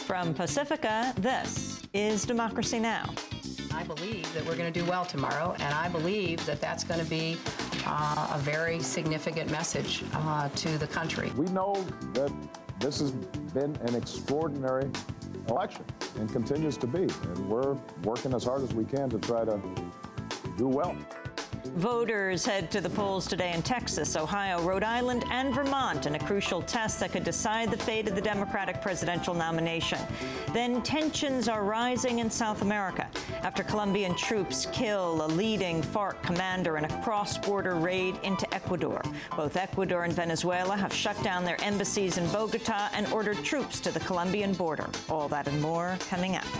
From Pacifica, this is Democracy Now! I believe that we're going to do well tomorrow, and I believe that that's going to be a very significant message to the country. We know that this has been an extraordinary election and continues to be, and we're working as hard as we can to try to do well. Voters head to the polls today in Texas, Ohio, Rhode Island, and Vermont in a crucial test that could decide the fate of the Democratic presidential nomination. Then tensions are rising in South America after Colombian troops kill a leading FARC commander in a cross-border raid into Ecuador. Both Ecuador and Venezuela have shut down their embassies in Bogota and ordered troops to the Colombian border. All that and more coming up.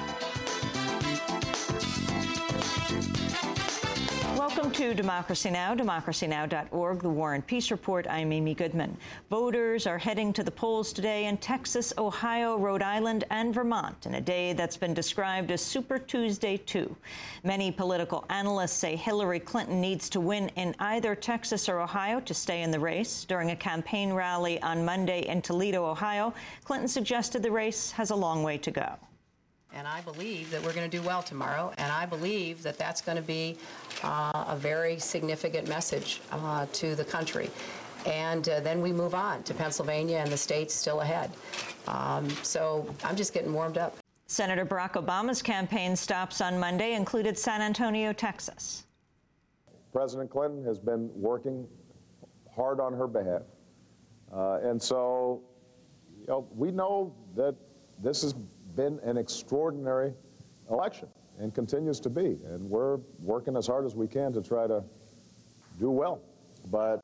Welcome to Democracy Now!, democracynow.org, the War and Peace Report. I'm Amy Goodman. Voters are heading to the polls today in Texas, Ohio, Rhode Island, and Vermont in a day that's been described as Super Tuesday 2. Many political analysts say Hillary Clinton needs to win in either Texas or Ohio to stay in the race. During a campaign rally on Monday in Toledo, Ohio, Clinton suggested the race has a long way to go. And I believe that we're going to do well tomorrow, and I believe that that's going to be a very significant message to the country. And then we move on to Pennsylvania and the states still ahead. So I'm just getting warmed up. Senator Barack Obama's campaign stops on Monday included San Antonio, Texas. President Clinton has been working hard on her behalf. And so, we know that this has been an extraordinary election and continues to be, and we're working as hard as we can to try to do well. But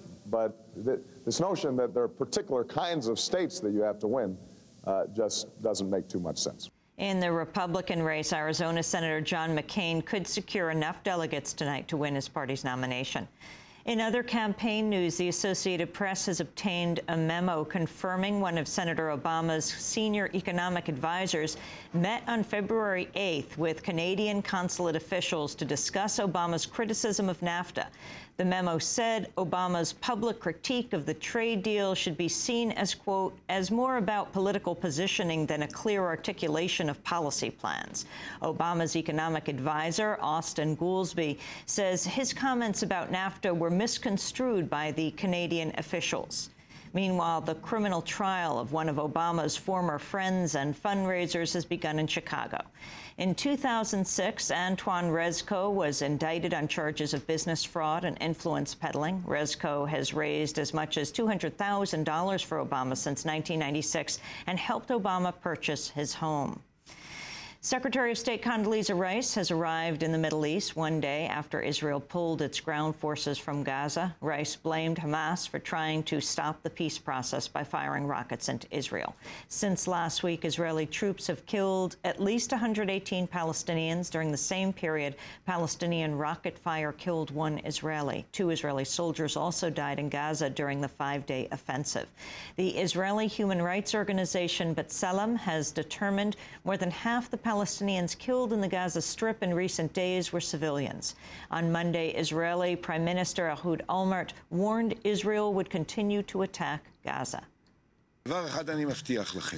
this notion that there are particular kinds of states that you have to win just doesn't make too much sense. In the Republican race, Arizona Senator John McCain could secure enough delegates tonight to win his party's nomination. In other campaign news, the Associated Press has obtained a memo confirming one of Senator Obama's senior economic advisors met on February 8th with Canadian consulate officials to discuss Obama's criticism of NAFTA. The memo said Obama's public critique of the trade deal should be seen as, quote, as more about political positioning than a clear articulation of policy plans. Obama's economic advisor, Austin Goolsbee, says his comments about NAFTA were misconstrued by the Canadian officials. Meanwhile, the criminal trial of one of Obama's former friends and fundraisers has begun in Chicago. In 2006, Antoine Rezko was indicted on charges of business fraud and influence peddling. Rezko has raised as much as $200,000 for Obama since 1996 and helped Obama purchase his home. Secretary of State Condoleezza Rice has arrived in the Middle East one day after Israel pulled its ground forces from Gaza. Rice blamed Hamas for trying to stop the peace process by firing rockets into Israel. Since last week, Israeli troops have killed at least 118 Palestinians. During the same period, Palestinian rocket fire killed one Israeli. 2 Israeli soldiers also died in Gaza during the 5-day offensive. The Israeli human rights organization B'Tselem has determined more than half the Palestinians killed in the Gaza Strip in recent days were civilians. On Monday, Israeli Prime Minister Ehud Olmert warned Israel would continue to attack Gaza. דבר אחד אני מבטיח לכם,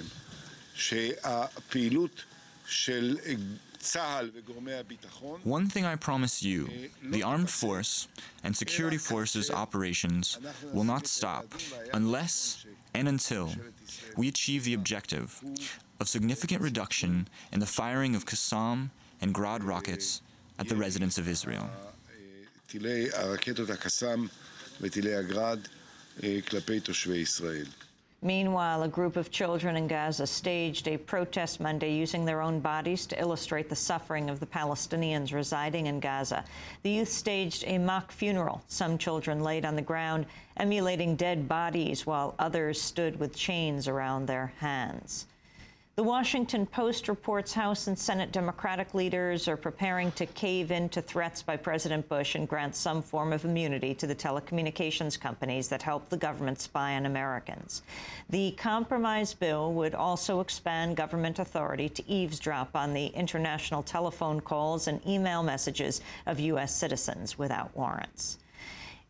שהפעילות של צה"ל וגורמי הביטחון. One thing I promise you, the armed force and security forces operations will not stop unless and until we achieve the objective of significant reduction in the firing of Qassam and Grad rockets at the residents of Israel. טילי הרקטות הקסאם וטילי הגראד כלפי תושבי ישראל. Meanwhile, a group of children in Gaza staged a protest Monday using their own bodies to illustrate the suffering of the Palestinians residing in Gaza. The youth staged a mock funeral. Some children laid on the ground, emulating dead bodies, while others stood with chains around their hands. The Washington Post reports House and Senate Democratic leaders are preparing to cave in to threats by President Bush and grant some form of immunity to the telecommunications companies that help the government spy on Americans. The compromise bill would also expand government authority to eavesdrop on the international telephone calls and email messages of U.S. citizens without warrants.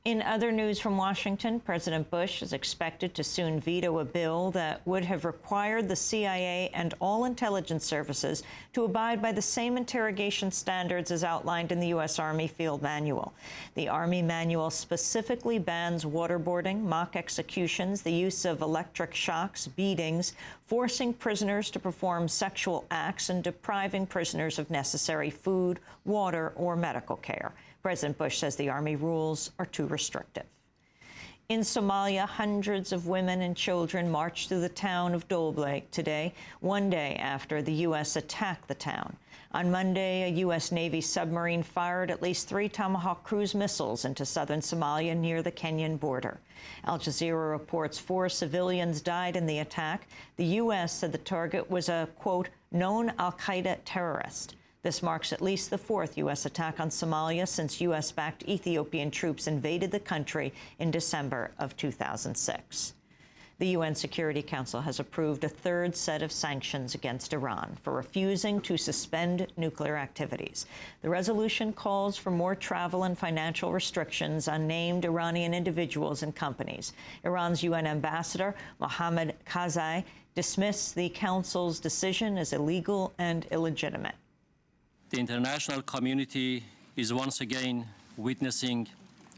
In other news from Washington, President Bush is expected to soon veto a bill that would have required the CIA and all intelligence services to abide by the same interrogation standards as outlined in the U.S. Army Field Manual. The Army Manual specifically bans waterboarding, mock executions, the use of electric shocks, beatings, forcing prisoners to perform sexual acts, and depriving prisoners of necessary food, water, or medical care. President Bush says the Army rules are too restrictive. In Somalia, hundreds of women and children marched through the town of Dolblake today, one day after the U.S. attacked the town. On Monday, a U.S. Navy submarine fired at least 3 Tomahawk cruise missiles into southern Somalia near the Kenyan border. Al Jazeera reports 4 civilians died in the attack. The U.S. said the target was a, quote, known al-Qaeda terrorist. This marks at least the 4th U.S. attack on Somalia since U.S.-backed Ethiopian troops invaded the country in December of 2006. The UN Security Council has approved a 3rd set of sanctions against Iran for refusing to suspend nuclear activities. The resolution calls for more travel and financial restrictions on named Iranian individuals and companies. Iran's UN ambassador, Mohammad Khazai, dismissed the Council's decision as illegal and illegitimate. The international community is once again witnessing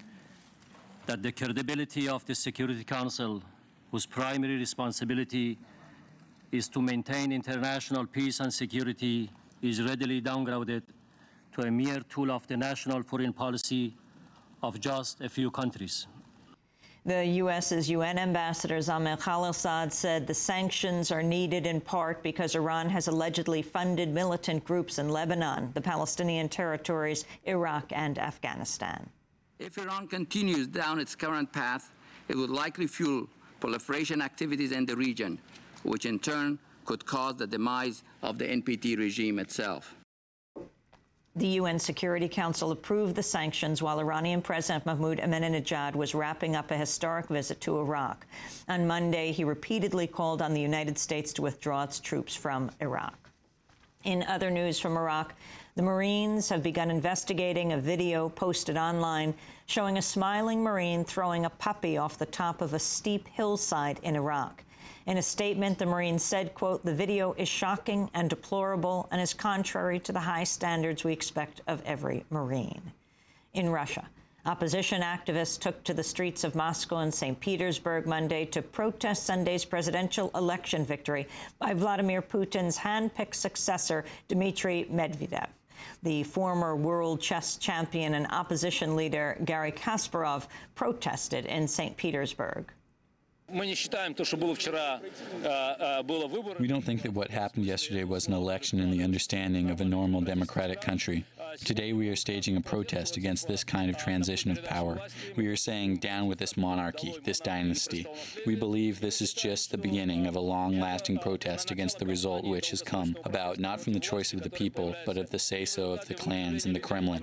that the credibility of the Security Council, whose primary responsibility is to maintain international peace and security, is readily downgraded to a mere tool of the national foreign policy of just a few countries. The U.S.'s UN ambassador, Zalmay Khalilzad, said the sanctions are needed in part because Iran has allegedly funded militant groups in Lebanon, the Palestinian territories, Iraq, and Afghanistan. If Iran continues down its current path, it would likely fuel proliferation activities in the region, which in turn could cause the demise of the NPT regime itself. The UN Security Council approved the sanctions while Iranian President Mahmoud Ahmadinejad was wrapping up a historic visit to Iraq. On Monday, he repeatedly called on the United States to withdraw its troops from Iraq. In other news from Iraq, the Marines have begun investigating a video posted online showing a smiling Marine throwing a puppy off the top of a steep hillside in Iraq. In a statement, the Marines said, quote, the video is shocking and deplorable and is contrary to the high standards we expect of every Marine. In Russia, opposition activists took to the streets of Moscow and St. Petersburg Monday to protest Sunday's presidential election victory by Vladimir Putin's hand-picked successor, Dmitry Medvedev. The former world chess champion and opposition leader, Garry Kasparov, protested in St. Petersburg. We don't think that what happened yesterday was an election in the understanding of a normal democratic country. Today we are staging a protest against this kind of transition of power. We are saying down with this monarchy, this dynasty. We believe this is just the beginning of a long-lasting protest against the result which has come about not from the choice of the people, but of the say-so of the clans in the Kremlin.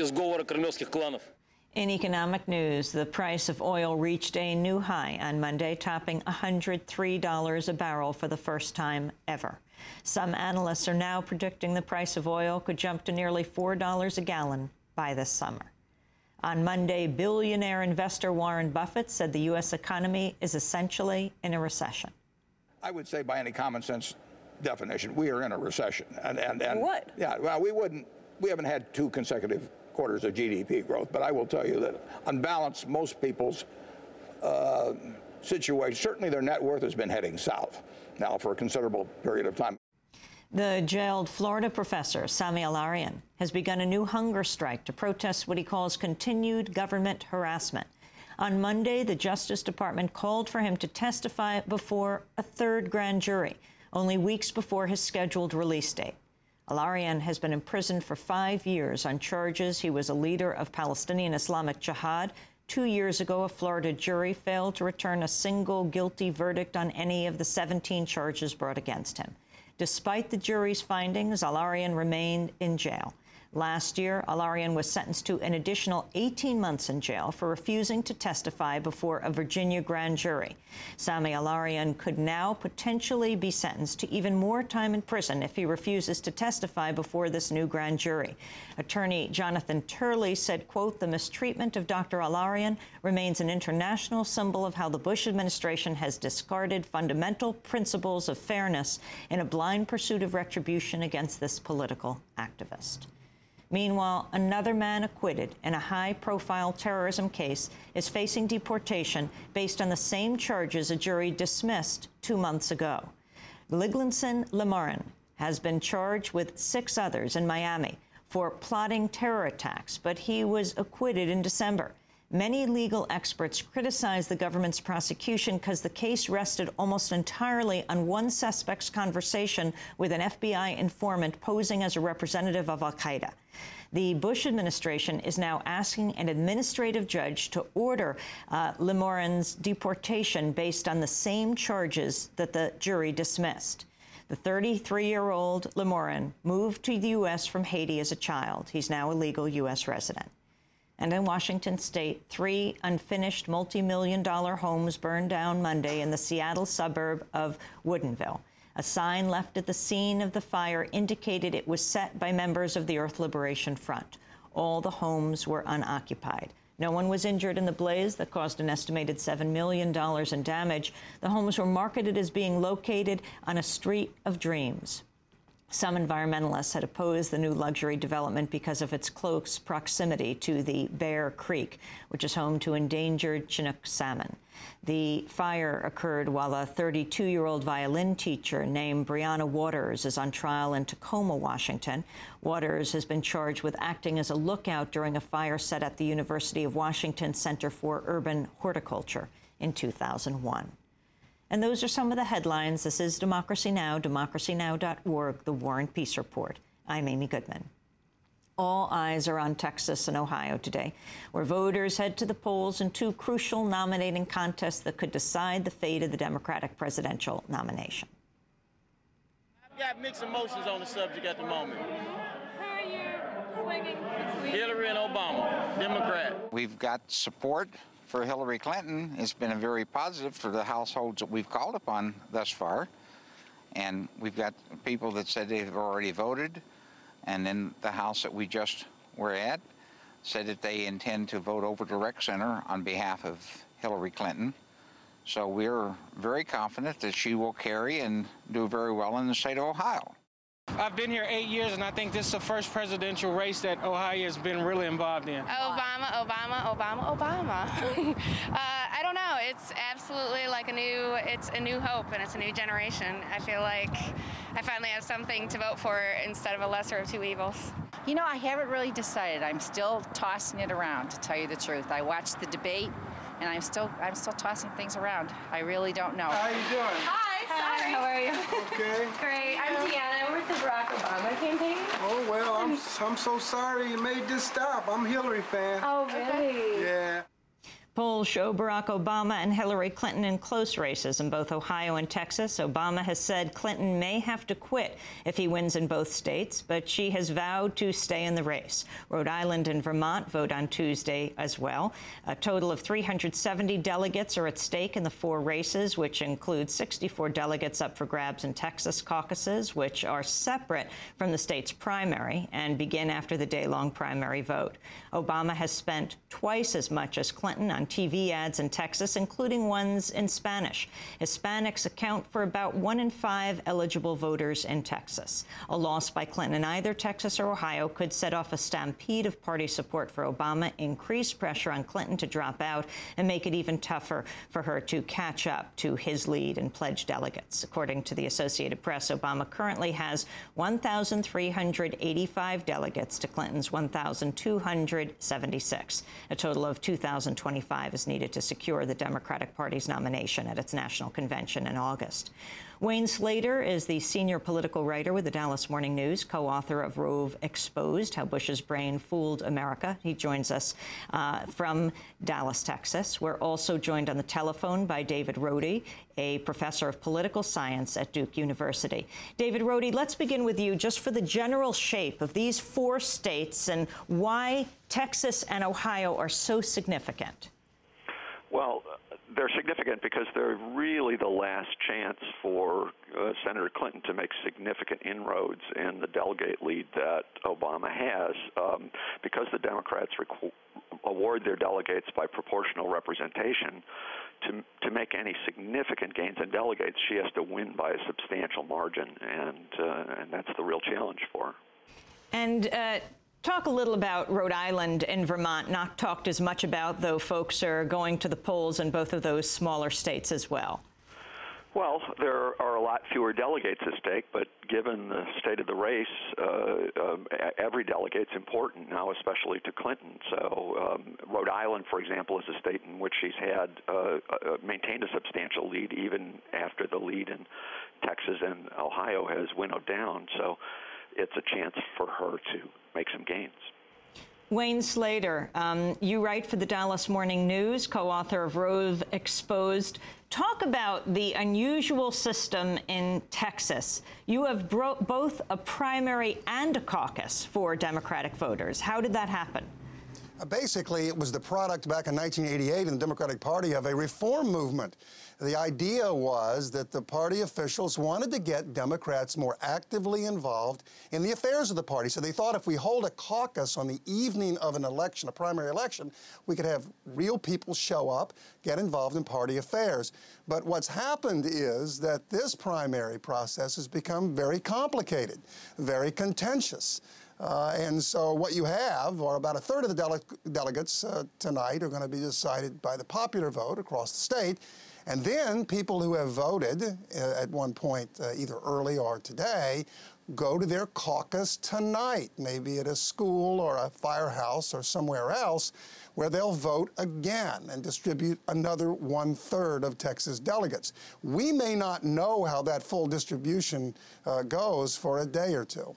In economic news, the price of oil reached a new high on Monday, topping $103 a barrel for the first time ever. Some analysts are now predicting the price of oil could jump to nearly $4 a gallon by this summer. On Monday, billionaire investor Warren Buffett said the U.S. economy is essentially in a recession. I would say by any common sense definition, we are in a recession. And what? Yeah, well, we haven't had 2 consecutive quarters of GDP growth, but I will tell you that on balance, most people's situation, certainly their net worth has been heading south now for a considerable period of time. The jailed Florida professor, Sami Al-Arian, has begun a new hunger strike to protest what he calls continued government harassment. On Monday, the Justice Department called for him to testify before a 3rd grand jury, only weeks before his scheduled release date. Al-Arian has been imprisoned for 5 years on charges he was a leader of Palestinian Islamic Jihad. 2 years ago, a Florida jury failed to return a single guilty verdict on any of the 17 charges brought against him. Despite the jury's findings, Al-Arian remained in jail. Last year, Al-Arian was sentenced to an additional 18 months in jail for refusing to testify before a Virginia grand jury. Sami Al-Arian could now potentially be sentenced to even more time in prison if he refuses to testify before this new grand jury. Attorney Jonathan Turley said, quote, "The mistreatment of Dr. Al-Arian remains an international symbol of how the Bush administration has discarded fundamental principles of fairness in a blind pursuit of retribution against this political activist." Meanwhile, another man acquitted in a high-profile terrorism case is facing deportation based on the same charges a jury dismissed 2 months ago. Liglinson Lemorin has been charged with 6 others in Miami for plotting terror attacks, but he was acquitted in December. Many legal experts criticize the government's prosecution because the case rested almost entirely on one suspect's conversation with an FBI informant posing as a representative of al-Qaeda. The Bush administration is now asking an administrative judge to order Lemorin's deportation based on the same charges that the jury dismissed. The 33-year-old Lemorin moved to the U.S. from Haiti as a child. He's now a legal U.S. resident. And in Washington state, 3 unfinished multi-million-dollar homes burned down Monday in the Seattle suburb of Woodinville. A sign left at the scene of the fire indicated it was set by members of the Earth Liberation Front. All the homes were unoccupied. No one was injured in the blaze that caused an estimated $7 million in damage. The homes were marketed as being located on a street of dreams. Some environmentalists had opposed the new luxury development because of its close proximity to the Bear Creek, which is home to endangered Chinook salmon. The fire occurred while a 32-year-old violin teacher named Brianna Waters is on trial in Tacoma, Washington. Waters has been charged with acting as a lookout during a fire set at the University of Washington Center for Urban Horticulture in 2001. And those are some of the headlines. This is Democracy Now!, democracynow.org, The War and Peace Report. I'm Amy Goodman. All eyes are on Texas and Ohio today, where voters head to the polls in 2 crucial nominating contests that could decide the fate of the Democratic presidential nomination. I've got mixed emotions on the subject at the moment. Who are you swinging between? Hillary and Obama, Democrat. We've got support for Hillary Clinton. It's been very positive for the households that we've called upon thus far. And we've got people that said they've already voted. And then the House that we just were at said that they intend to vote over the rec center on behalf of Hillary Clinton. So we're very confident that she will carry and do very well in the state of Ohio. I've been here 8 years, and I think this is the first presidential race that Ohio has been really involved in. Obama, Obama, Obama, Obama. I don't know. It's absolutely like it's a new hope, and it's a new generation. I feel like I finally have something to vote for instead of a lesser of 2 evils. You know, I haven't really decided. I'm still tossing it around, to tell you the truth. I watched the debate, and I'm still tossing things around. I really don't know. How are you doing? Hi, sorry. How are you? Okay. Great. I'm Deanna. I'm with the Barack Obama campaign. Oh, well, I'm so sorry you made this stop. I'm a Hillary fan. Oh, really? Yeah. Polls show Barack Obama and Hillary Clinton in close races in both Ohio and Texas. Obama has said Clinton may have to quit if he wins in both states, but she has vowed to stay in the race. Rhode Island and Vermont vote on Tuesday as well. A total of 370 delegates are at stake in the 4 races, which include 64 delegates up for grabs in Texas caucuses, which are separate from the state's primary and begin after the day-long primary vote. Obama has spent twice as much as Clinton on TV ads in Texas, including ones in Spanish. Hispanics account for about 1 in 5 eligible voters in Texas. A loss by Clinton in either Texas or Ohio could set off a stampede of party support for Obama, increase pressure on Clinton to drop out, and make it even tougher for her to catch up to his lead and pledge delegates. According to the Associated Press, Obama currently has 1,385 delegates to Clinton's 1,276. A total of 2,025 is needed to secure the Democratic Party's nomination at its national convention in August. Wayne Slater is the senior political writer with the Dallas Morning News, co-author of Rove Exposed, How Bush's Brain Fooled America. He joins us from Dallas, Texas. We're also joined on the telephone by David Rohde, a professor of political science at Duke University. David Rohde, let's begin with you just for the general shape of these 4 states and why Texas and Ohio are so significant. Well, they're significant because they're really the last chance for Senator Clinton to make significant inroads in the delegate lead that Obama has. Because the Democrats award their delegates by proportional representation, to make any significant gains in delegates, she has to win by a substantial margin, and that's the real challenge for her. And talk a little about Rhode Island and Vermont, not talked as much about, though folks are going to the polls in both of those smaller states as well. Well, there are a lot fewer delegates at stake, but given the state of the race, every delegate's important now, especially to Clinton. So Rhode Island, for example, is a state in which she's had maintained a substantial lead even after the lead in Texas and Ohio has winnowed down. So it's a chance for her to make some gains. Wayne Slater, you write for the Dallas Morning News, co-author of Rove Exposed. Talk about the unusual system in Texas. You have both a primary and a caucus for Democratic voters. How did that happen? Basically, it was the product back in 1988 in the Democratic Party of a reform movement. The idea was that the party officials wanted to get Democrats more actively involved in the affairs of the party. So they thought if we hold a caucus on the evening of an election, a primary election, we could have real people show up, get involved in party affairs. But what's happened is that this primary process has become very complicated, very contentious. And so what you have are about a third of the delegates tonight are going to be decided by the popular vote across the state. And then people who have voted at one point, either early or today, go to their caucus tonight, maybe at a school or a firehouse or somewhere else, where they'll vote again and distribute another 1/3 of Texas delegates. We may not know how that full distribution goes for a day or two.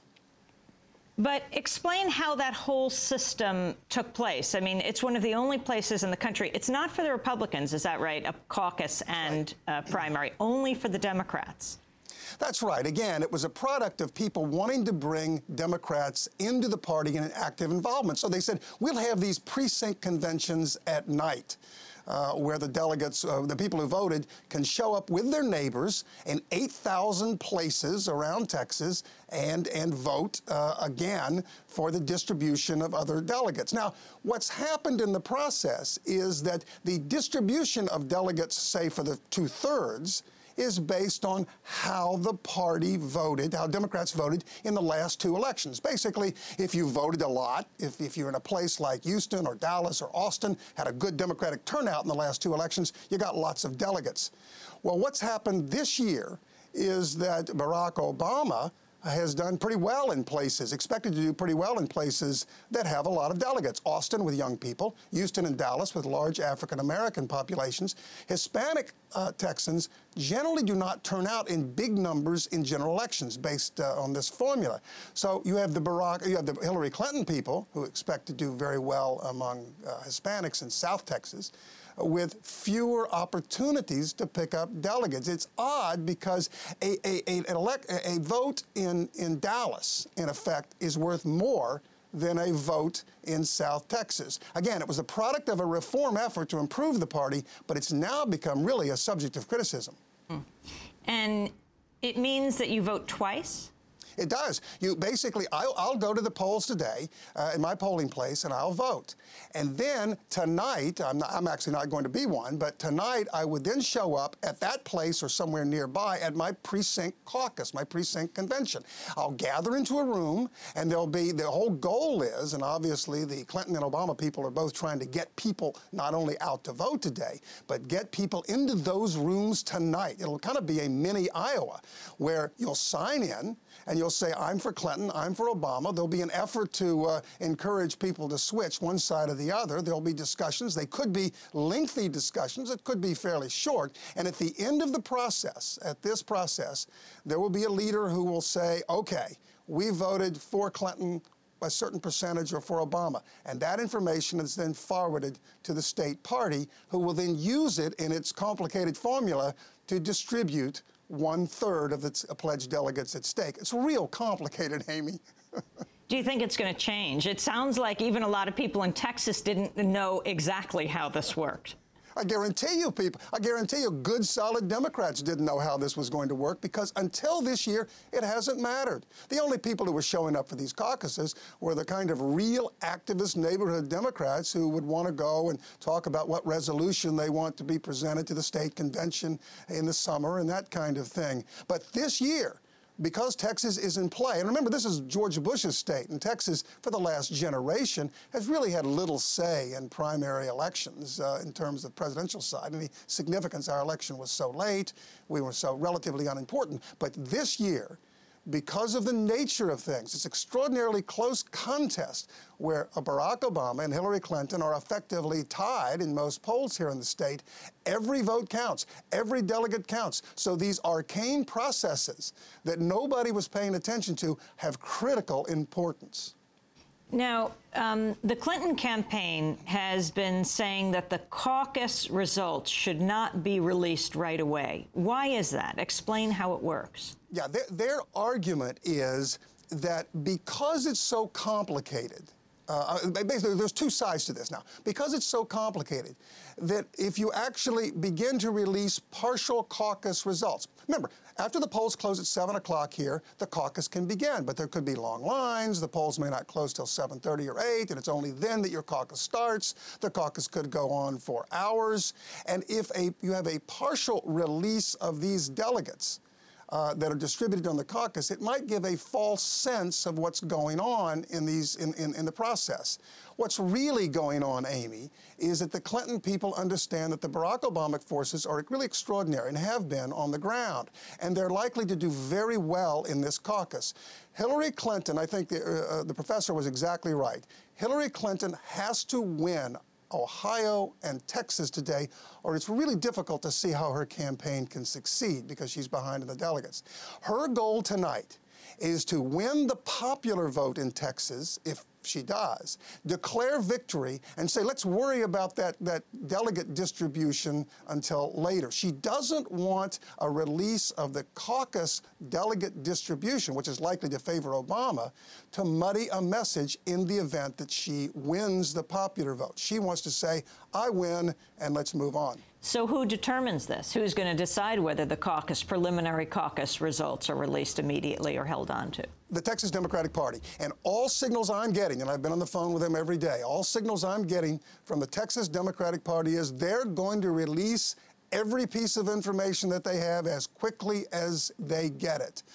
But explain how that whole system took place. I mean, it's one of the only places in the country. It's not for the Republicans, is that right? A caucus and a primary, only for the Democrats. That's right. Again, it was a product of people wanting to bring Democrats into the party in an active involvement. So they said, we'll have these precinct conventions at night. Where the delegates, the people who voted, can show up with their neighbors in 8,000 places around Texas and vote again for the distribution of other delegates. Now, what's happened in the process is that the distribution of delegates, say for the 2/3, is based on how the party voted, how Democrats voted in the last 2 elections. Basically, if you voted a lot, if you're in a place like Houston or Dallas or Austin, had a good Democratic turnout in the last 2 elections, you got lots of delegates. Well, what's happened this year is that Barack Obama has done pretty well in places, expected to do pretty well in places that have a lot of delegates. Austin with young people, Houston and Dallas with large African-American populations. Hispanic Texans generally do not turn out in big numbers in general elections based on this formula. So you have the Hillary Clinton people who expect to do very well among Hispanics in South Texas, with fewer opportunities to pick up delegates. It's odd because a vote in Dallas, in effect, is worth more than a vote in South Texas. Again, it was a product of a reform effort to improve the party, but it's now become really a subject of criticism. And it means that you vote twice? It does. You basically, I'll go to the polls today in my polling place and I'll vote. And then tonight, I'm actually not going to be one, but tonight I would then show up at that place or somewhere nearby at my precinct caucus, my precinct convention. I'll gather into a room and there'll be, the whole goal is, and obviously the Clinton and Obama people are both trying to get people not only out to vote today, but get people into those rooms tonight. It'll kind of be a mini Iowa where you'll sign in and you'll you'll say, I'm for Clinton, I'm for Obama. There'll be an effort to encourage people to switch one side or the other. There'll be discussions. They could be lengthy discussions. It could be fairly short. And at the end of the process, there will be a leader who will say, okay, we voted for Clinton a certain percentage or for Obama. And that information is then forwarded to the state party, who will then use it in its complicated formula to distribute 1/3 of the pledged delegates at stake. It's real complicated, Amy. Do you think it's going to change? It sounds like even a lot of people in Texas didn't know exactly how this worked. I guarantee you good, solid Democrats didn't know how this was going to work, because until this year, it hasn't mattered. The only people who were showing up for these caucuses were the kind of real activist neighborhood Democrats who would want to go and talk about what resolution they want to be presented to the state convention in the summer and that kind of thing. But this year, because Texas is in play, and remember, this is George Bush's state, and Texas, for the last generation, has really had little say in primary elections in terms of presidential side. Any significance, our election was so late, we were so relatively unimportant. But this year, because of the nature of things, it's extraordinarily close contest where Barack Obama and Hillary Clinton are effectively tied in most polls here in the state. Every vote counts. Every delegate counts. So these arcane processes that nobody was paying attention to have critical importance. Now, the Clinton campaign has been saying that the caucus results should not be released right away. Why is that? Explain how it works. Yeah, their argument is that because it's so complicated, basically there's two sides to this now. Because it's so complicated, that if you actually begin to release partial caucus results, remember, after the polls close at 7 o'clock here, the caucus can begin, but there could be long lines. The polls may not close till 7:30 or 8, and it's only then that your caucus starts. The caucus could go on for hours. And if you have a partial release of these delegates that are distributed on the caucus, it might give a false sense of what's going on in the process. What's really going on, Amy, is that the Clinton people understand that the Barack Obama forces are really extraordinary and have been on the ground, and they're likely to do very well in this caucus. Hillary Clinton, I think the professor was exactly right. Hillary Clinton has to win Ohio and Texas today, or it's really difficult to see how her campaign can succeed because she's behind in the delegates. Her goal tonight is to win the popular vote in Texas, if she does, declare victory, and say, let's worry about that delegate distribution until later. She doesn't want a release of the caucus delegate distribution, which is likely to favor Obama, to muddy a message in the event that she wins the popular vote. She wants to say, I win, and let's move on. So who determines this? Who's going to decide whether the preliminary caucus results are released immediately or held on to? The Texas Democratic Party. And all signals I'm getting, and I've been on the phone with them every day, all signals I'm getting from the Texas Democratic Party is they're going to release every piece of information that they have as quickly as they get it.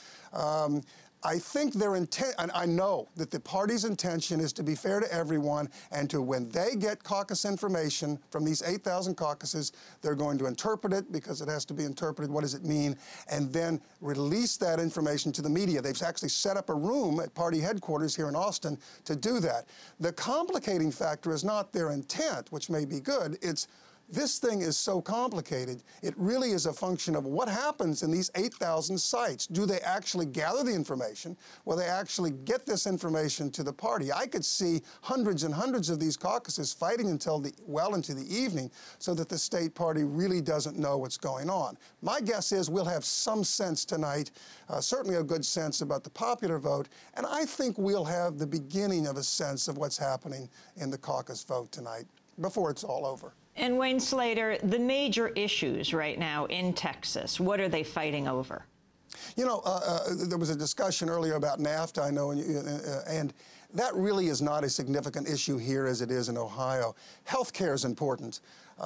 I think their intent, and I know that the party's intention is to be fair to everyone, and to when they get caucus information from these 8,000 caucuses, they're going to interpret it because it has to be interpreted. What does it mean? And then release that information to the media. They've actually set up a room at party headquarters here in Austin to do that. The complicating factor is not their intent, which may be good. It's this thing is so complicated, it really is a function of what happens in these 8,000 sites. Do they actually gather the information? Will they actually get this information to the party? I could see hundreds and hundreds of these caucuses fighting until well into the evening so that the state party really doesn't know what's going on. My guess is we'll have some sense tonight, certainly a good sense about the popular vote, and I think we'll have the beginning of a sense of what's happening in the caucus vote tonight before it's all over. And Wayne Slater, the major issues right now in Texas, what are they fighting over? You know, there was a discussion earlier about NAFTA, I know, and that really is not a significant issue here as it is in Ohio. Health care is important,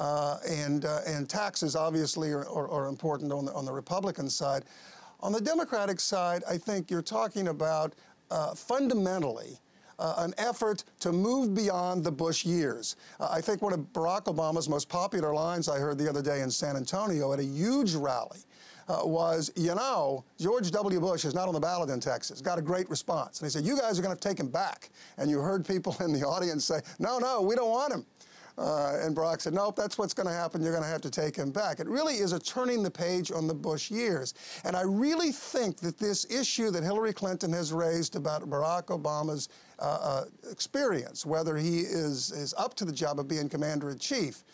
and taxes obviously are important on the Republican side. On the Democratic side, I think you're talking about fundamentally an effort to move beyond the Bush years. I think one of Barack Obama's most popular lines I heard the other day in San Antonio at a huge rally was, you know, George W. Bush is not on the ballot in Texas. Got a great response. And he said, you guys are going to take him back. And you heard people in the audience say, no, no, we don't want him. And Barack said, nope, that's what's going to happen. You're going to have to take him back. It really is a turning the page on the Bush years. And I really think that this issue that Hillary Clinton has raised about Barack Obama's experience, whether he is up to the job of being commander-in-chief,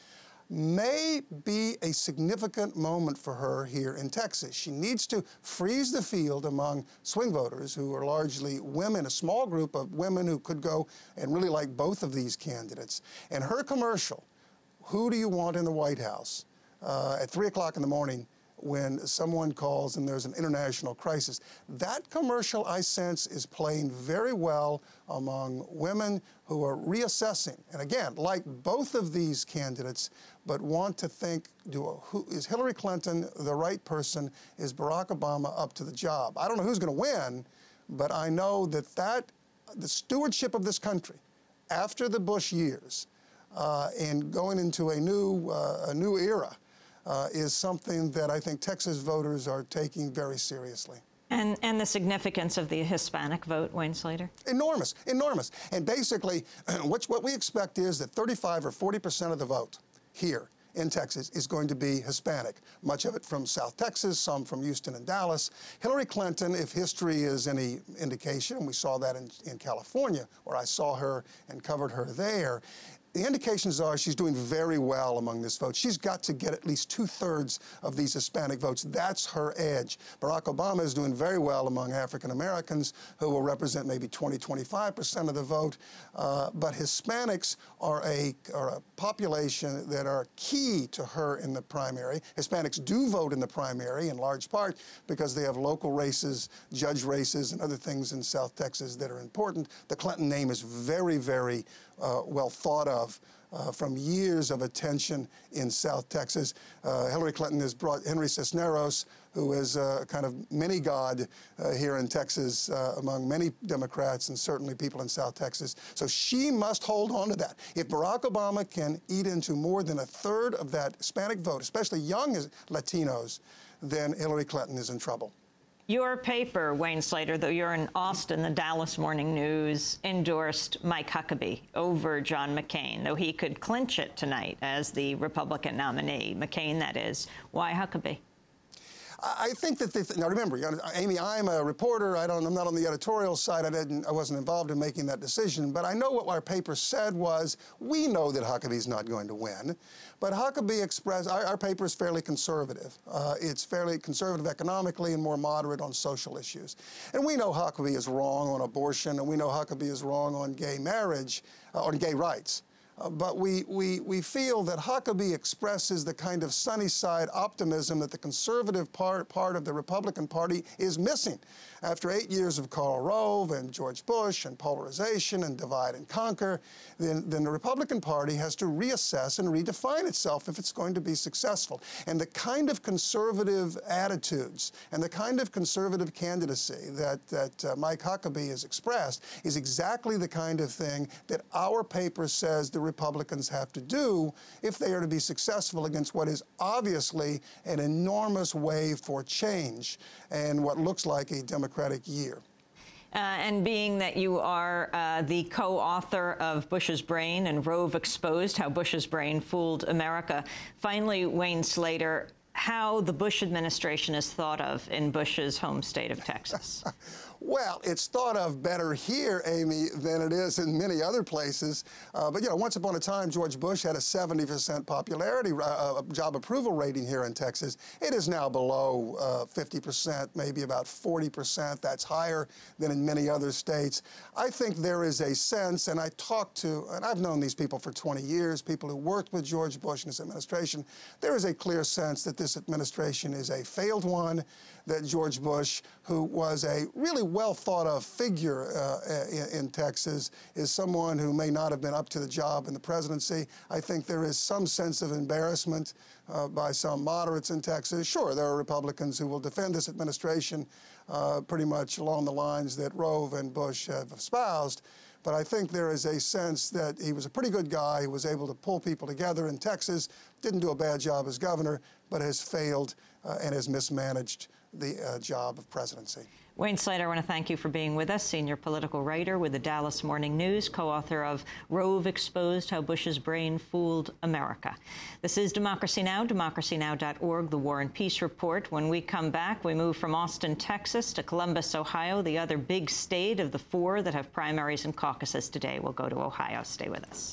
may be a significant moment for her here in Texas. She needs to freeze the field among swing voters who are largely women, a small group of women who could go and really like both of these candidates. And her commercial, who do you want in the White House, at 3 o'clock in the morning when someone calls and there's an international crisis, that commercial, I sense, is playing very well among women who are reassessing, and again, like both of these candidates, but want to think, is Hillary Clinton the right person? Is Barack Obama up to the job? I don't know who's going to win, but I know that the stewardship of this country after the Bush years and going into a new era is something that I think Texas voters are taking very seriously. And the significance of the Hispanic vote, Wayne Slater? Enormous, enormous. And basically, what we expect is that 35 or 40% of the vote here in Texas is going to be Hispanic, much of it from South Texas, some from Houston and Dallas. Hillary Clinton, if history is any indication, we saw that in California, where I saw her and covered her there, the indications are she's doing very well among this vote. She's got to get at least 2/3 of these Hispanic votes. That's her edge. Barack Obama is doing very well among African Americans, who will represent maybe 20–25% of the vote. But Hispanics are a population that are key to her in the primary. Hispanics do vote in the primary in large part because they have local races, judge races, and other things in South Texas that are important. The Clinton name is very, very well thought of from years of attention in South Texas. Hillary Clinton has brought Henry Cisneros, who is a kind of mini-god here in Texas among many Democrats and certainly people in South Texas. So she must hold on to that. If Barack Obama can eat into more than 1/3 of that Hispanic vote, especially young Latinos, then Hillary Clinton is in trouble. Your paper, Wayne Slater, though you're in Austin, the Dallas Morning News, endorsed Mike Huckabee over John McCain, though he could clinch it tonight as the Republican nominee. McCain, that is. Why Huckabee? I think that now remember, Amy, I'm a reporter. I'm not on the editorial side. I wasn't involved in making that decision. But I know what our paper said was, we know that Huckabee's not going to win. But Huckabee expressed, our paper is fairly conservative. It's fairly conservative economically and more moderate on social issues. And we know Huckabee is wrong on abortion, and we know Huckabee is wrong on gay marriage, on gay rights. But we feel that Huckabee expresses the kind of sunny side optimism that the conservative part of the Republican Party is missing. After 8 years of Karl Rove and George Bush and polarization and divide and conquer, then the Republican Party has to reassess and redefine itself if it's going to be successful. And the kind of conservative attitudes and the kind of conservative candidacy that Mike Huckabee has expressed is exactly the kind of thing that our paper says the Republicans have to do if they are to be successful against what is obviously an enormous wave for change and what looks like a Democratic year. And being that you are the co-author of Bush's Brain and Rove Exposed, How Bush's Brain Fooled America, finally, Wayne Slater, how the Bush administration is thought of in Bush's home state of Texas. Well, it's thought of better here, Amy, than it is in many other places. But, you know, once upon a time, George Bush had a 70% popularity, job approval rating here in Texas. It is now below 50%, maybe about 40%. That's higher than in many other states. I think there is a sense, and and I've known these people for 20 years, people who worked with George Bush and his administration. There is a clear sense that this administration is a failed one, that George Bush, who was a really well thought of figure in Texas, is someone who may not have been up to the job in the presidency. I think there is some sense of embarrassment by some moderates in Texas. Sure, there are Republicans who will defend this administration pretty much along the lines that Rove and Bush have espoused. But I think there is a sense that he was a pretty good guy who was able to pull people together in Texas, didn't do a bad job as governor, but has failed and has mismanaged the job of presidency. Wayne Slater, I want to thank you for being with us, senior political writer with the Dallas Morning News, co-author of Rove Exposed: How Bush's Brain Fooled America. This is Democracy Now!, democracynow.org, the War and Peace Report. When we come back, we move from Austin, Texas to Columbus, Ohio, the other big state of the four that have primaries and caucuses today. We'll go to Ohio. Stay with us.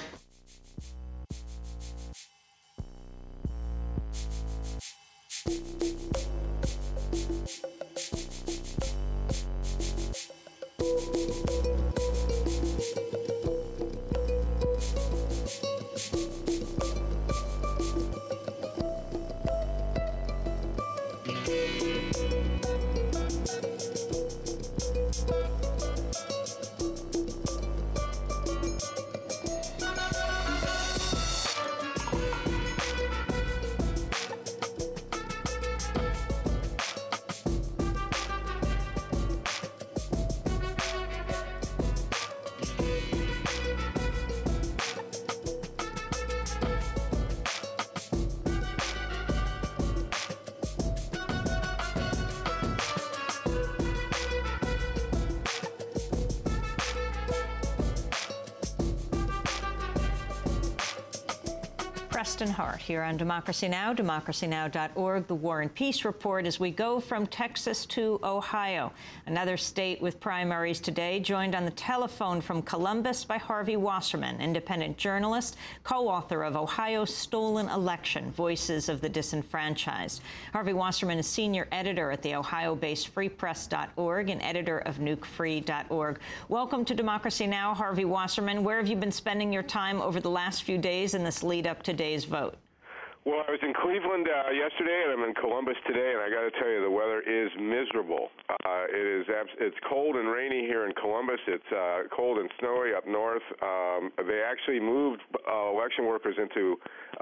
Preston Hart here on Democracy Now!, democracynow.org, the War and Peace Report, as we go from Texas to Ohio, another state with primaries today, joined on the telephone from Columbus by Harvey Wasserman, independent journalist, co-author of Ohio's Stolen Election, Voices of the Disenfranchised. Harvey Wasserman is senior editor at the Ohio-based freepress.org and editor of nukefree.org. Welcome to Democracy Now!, Harvey Wasserman. Where have you been spending your time over the last few days in this lead up to today's vote? Well, I was in Cleveland yesterday, and I'm in Columbus today, and I got to tell you, the weather is miserable. It's cold and rainy here in Columbus. It's cold and snowy up north. They actually moved election workers into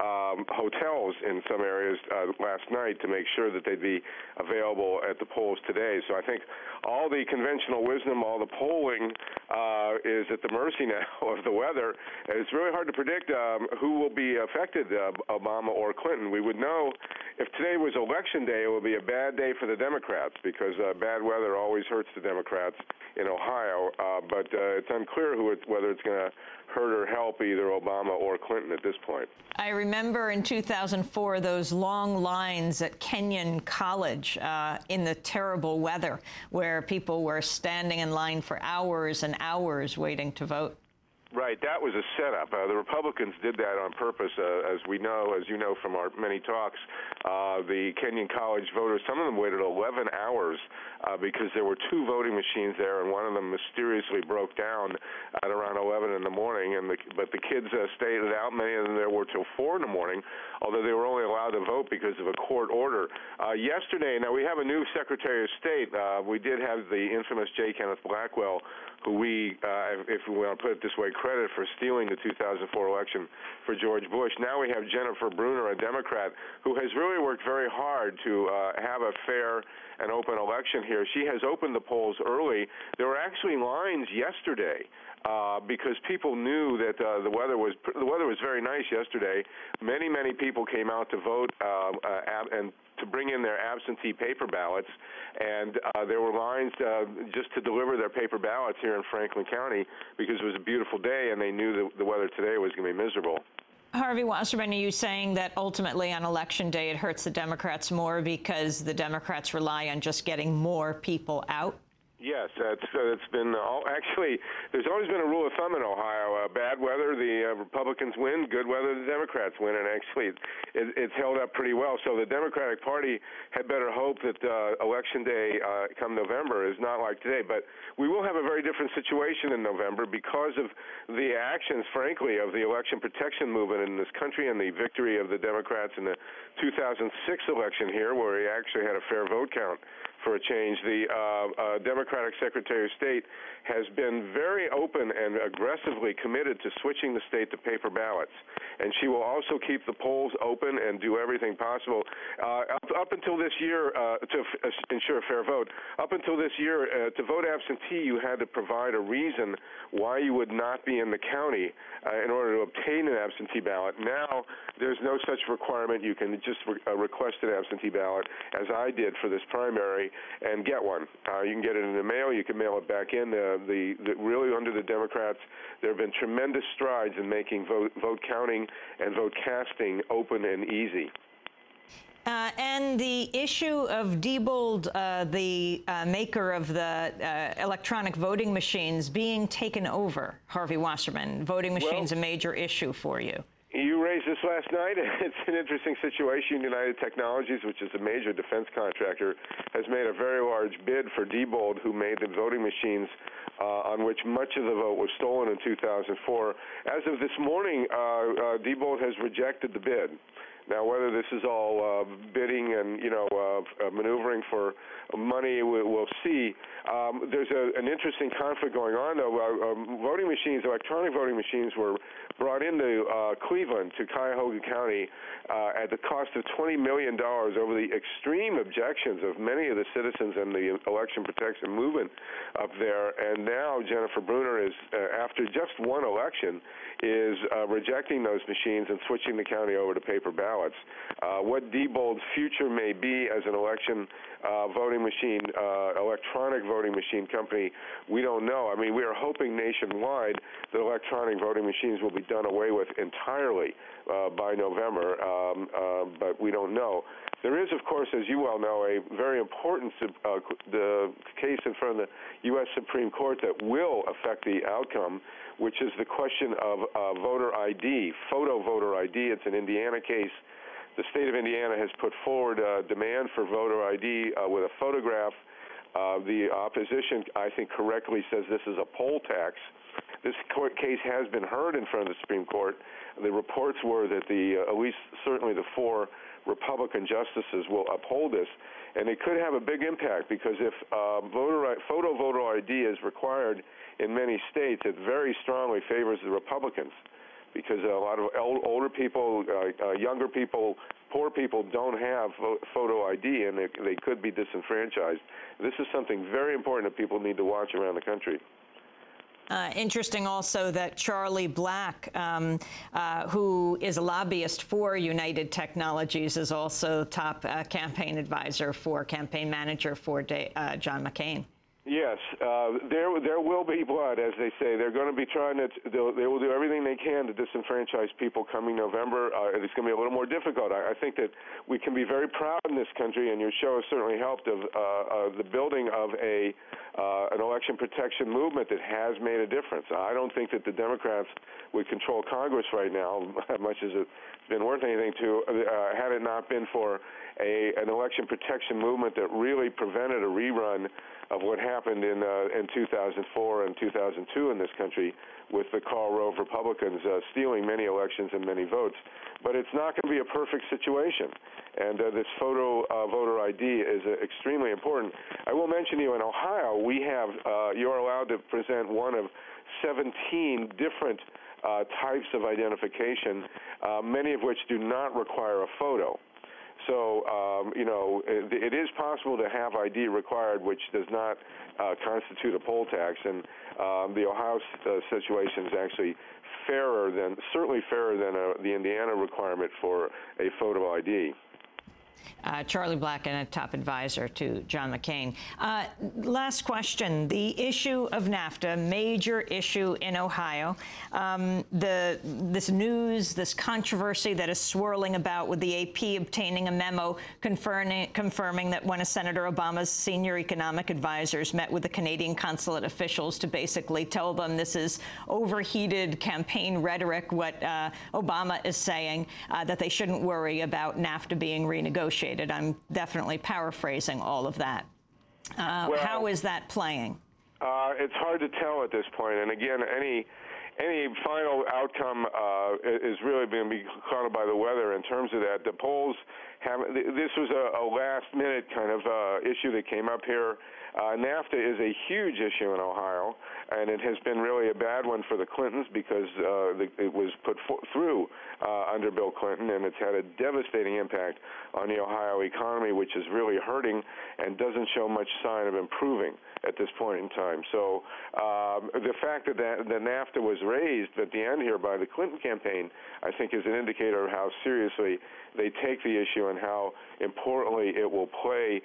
hotels in some areas last night to make sure that they'd be available at the polls today. So I think all the conventional wisdom, all the polling is at the mercy now of the weather. And it's really hard to predict who will be affected, Obama or Clinton. We would know if today was election day, it would be a bad day for the Democrats because bad weather always hurts the Democrats in Ohio. But it's unclear whether it's going to hurt or help either Obama or Clinton at this point. I remember in 2004 those long lines at Kenyon College in the terrible weather where people were standing in line for hours and hours waiting to vote. Right, that was a setup. The Republicans did that on purpose, as you know from our many talks. The Kenyon College voters, some of them waited 11 hours because there were two voting machines there, and one of them mysteriously broke down at around 11 in the morning. But the kids stayed it out. Many of them there were till 4 in the morning, although they were only allowed to vote because of a court order. Yesterday, now we have a new Secretary of State. We did have the infamous J. Kenneth Blackwell, who we, if we want to put it this way, credit for stealing the 2004 election for George Bush. Now we have Jennifer Brunner, a Democrat, who has really worked very hard to have a fair and open election here. She has opened the polls early. There were actually lines yesterday because people knew that the weather was very nice yesterday. Many people came out to vote and to bring in their absentee paper ballots, and there were lines just to deliver their paper ballots here in Franklin County because it was a beautiful day and they knew the weather today was going to be miserable. Harvey Wasserman, are you saying that ultimately on Election Day it hurts the Democrats more because the Democrats rely on just getting more people out? Yes, it's been actually. There's always been a rule of thumb in Ohio: bad weather, the Republicans win; good weather, the Democrats win. And actually, it's held up pretty well. So the Democratic Party had better hope that Election Day, come November, is not like today. But we will have a very different situation in November because of the actions, frankly, of the election protection movement in this country and the victory of the Democrats in the 2006 election here, where we actually had a fair vote count for a change. The Democratic Secretary of State has been very open and aggressively committed to switching the state to paper ballots. And she will also keep the polls open and do everything possible. Up until this year, to ensure a fair vote, up until this year, to vote absentee, you had to provide a reason why you would not be in the county in order to obtain an absentee ballot. Now, there's no such requirement. You can just request an absentee ballot, as I did for this primary, and get one. You can get it in the mail. You can mail it back in. Really, under the Democrats, there have been tremendous strides in making vote counting and vote casting open and easy. And the issue of Diebold, the maker of the electronic voting machines, being taken over, Harvey Wasserman. Voting machines a major issue for you. You raised this last night. It's an interesting situation. United Technologies, which is a major defense contractor, has made a very large bid for Diebold, who made the voting machines on which much of the vote was stolen in 2004. As of this morning, Diebold has rejected the bid. Now, whether this is all bidding and, maneuvering for money, we'll see. There's an interesting conflict going on, though. Voting machines, electronic voting machines, were brought into Cleveland, to Cuyahoga County, at the cost of $20 million over the extreme objections of many of the citizens and the election protection movement up there. And now Jennifer Brunner is, after just one election, is rejecting those machines and switching the county over to paper ballots. What Diebold's future may be as an election voting machine, electronic voting machine company, we don't know. I mean, we are hoping nationwide that electronic voting machines will be done away with entirely by November, but we don't know. There is, of course, as you well know, a very important the case in front of the U.S. Supreme Court that will affect the outcome, which is the question of voter ID, photo voter ID. It's an Indiana case. The state of Indiana has put forward a demand for voter ID with a photograph. The opposition, I think, correctly says this is a poll tax. This court case has been heard in front of the Supreme Court. The reports were that at least certainly the 4 Republican justices will uphold this, and it could have a big impact, because if photo voter ID is required in many states, it very strongly favors the Republicans, because a lot of older people, younger people, poor people don't have photo ID, and they could be disenfranchised. This is something very important that people need to watch around the country. Interesting also that Charlie Black, who is a lobbyist for United Technologies, is also top campaign advisor campaign manager for John McCain. Yes, there will be blood, as they say. They're going to be trying to. They will do everything they can to disenfranchise people coming November. It's going to be a little more difficult. I think that we can be very proud in this country, and your show has certainly helped, of the building of an election protection movement that has made a difference. I don't think that the Democrats would control Congress right now, as much as it's been worth anything to, had it not been for an election protection movement that really prevented a rerun of what happened in 2004 and 2002 in this country, with the Karl Rove Republicans stealing many elections and many votes. But it's not going to be a perfect situation, and this photo voter ID is extremely important. I will mention to you, in Ohio, we have you're allowed to present one of 17 different types of identification, many of which do not require a photo. So, it is possible to have ID required, which does not constitute a poll tax. And the Ohio situation is actually certainly fairer than the Indiana requirement for a photo ID. Charlie Black, and a top advisor to John McCain. Last question. The issue of NAFTA, major issue in Ohio. This news, this controversy that is swirling about with the AP obtaining a memo confirming that one of Senator Obama's senior economic advisors met with the Canadian consulate officials to basically tell them this is overheated campaign rhetoric, what Obama is saying, that they shouldn't worry about NAFTA being renegotiated. I'm definitely paraphrasing all of that. How is that playing? It's hard to tell at this point. And again, any final outcome is really going to be clouded by the weather in terms of that. The polls have, this was a last-minute kind of issue that came up here. NAFTA is a huge issue in Ohio, and it has been really a bad one for the Clintons because it was put through under Bill Clinton, and it's had a devastating impact on the Ohio economy, which is really hurting and doesn't show much sign of improving at this point in time. So the fact that the NAFTA was raised at the end here by the Clinton campaign, I think, is an indicator of how seriously they take the issue and how importantly it will play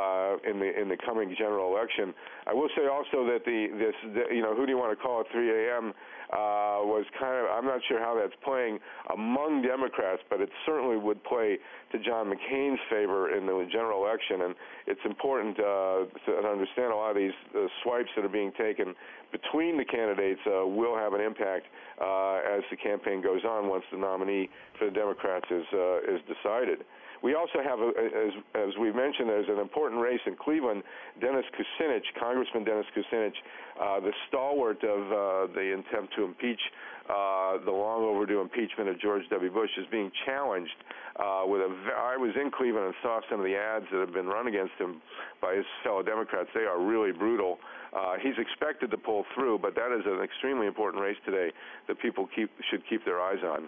in the coming general election. I will say also that who do you want to call at 3 a.m. Was kind of, I'm not sure how that's playing among Democrats, but it certainly would play to John McCain's favor in the general election. And it's important to understand a lot of these swipes that are being taken between the candidates will have an impact as the campaign goes on once the nominee for the Democrats is decided. We also have, as we mentioned, there's an important race in Cleveland. Dennis Kucinich, Congressman Dennis Kucinich, the stalwart of the attempt to impeach the long overdue impeachment of George W. Bush, is being challenged with I was in Cleveland and saw some of the ads that have been run against him by his fellow Democrats. They are really brutal. He's expected to pull through, but that is an extremely important race today that people should keep their eyes on.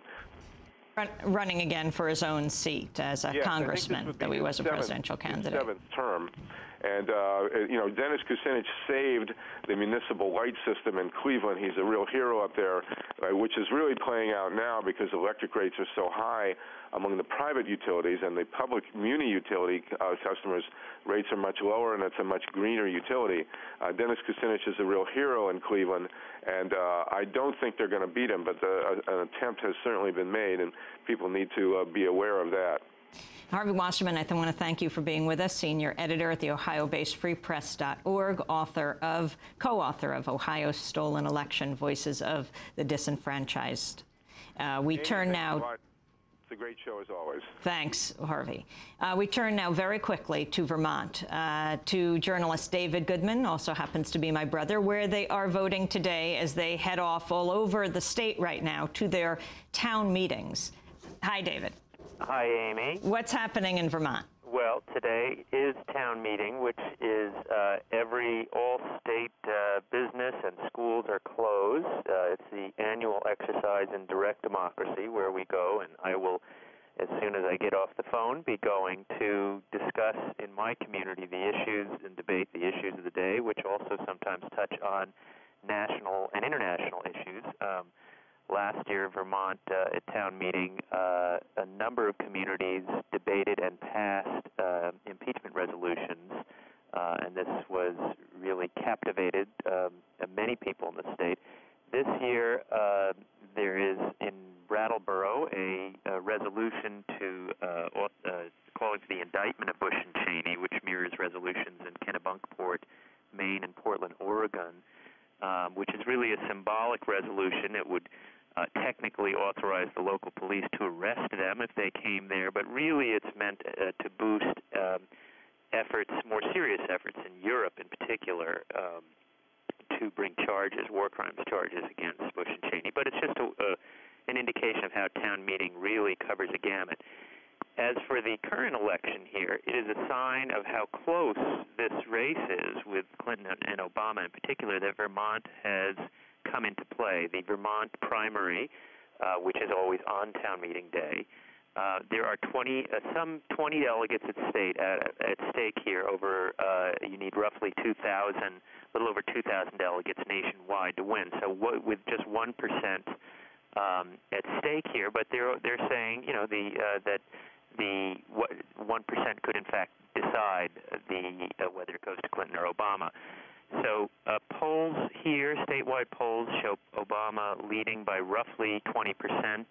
Running again for his own seat as a congressman, though he was a presidential candidate. Seventh term. And, Dennis Kucinich saved the municipal light system in Cleveland. He's a real hero up there, which is really playing out now because electric rates are so high among the private utilities, and the public muni utility customers' rates are much lower, and it's a much greener utility. Dennis Kucinich is a real hero in Cleveland, and I don't think they're going to beat him, but an attempt has certainly been made, and people need to be aware of that. Harvey Wasserman, I want to thank you for being with us, senior editor at the Ohio-based freepress.org, co-author of Ohio's Stolen Election, Voices of the Disenfranchised. We turn now... It's a great show, as always. Thanks, Harvey. We turn now very quickly to Vermont, to journalist David Goodman, also happens to be my brother, where they are voting today as they head off all over the state right now to their town meetings. Hi, David. Hi, Amy. What's happening in Vermont? Well, today is town meeting, which is all state business and schools are closed. It's the annual exercise in direct democracy where we go, and I will, as soon as I get off the phone, be going to discuss in my community the issues and debate the issues of the day, which also sometimes touch on national and international issues. Last year, Vermont, at town meeting, a number of communities debated and passed impeachment resolutions, and this was really captivated many people in the state. This year, there is in Brattleboro a resolution to calling for the indictment of Bush and Cheney, which mirrors resolutions in Kennebunkport, Maine, and Portland, Oregon, which is really a symbolic resolution. It would technically authorize the local police to arrest them if they came there, but really it's meant to boost efforts, more serious efforts in Europe in particular, to bring charges, war crimes charges against Bush and Cheney. But it's just an indication of how town meeting really covers a gamut. As for the current election here, it is a sign of how close this race is with Clinton and Obama in particular that Vermont has come into play. The Vermont primary, which is always on town meeting day, there are some 20 delegates at stake here. You need roughly 2,000, a little over 2,000 delegates nationwide to win. So with just 1% at stake here, but they're saying that the 1% could in fact decide whether it goes to Clinton or Obama. So polls here, statewide polls, show Obama leading by roughly 20%.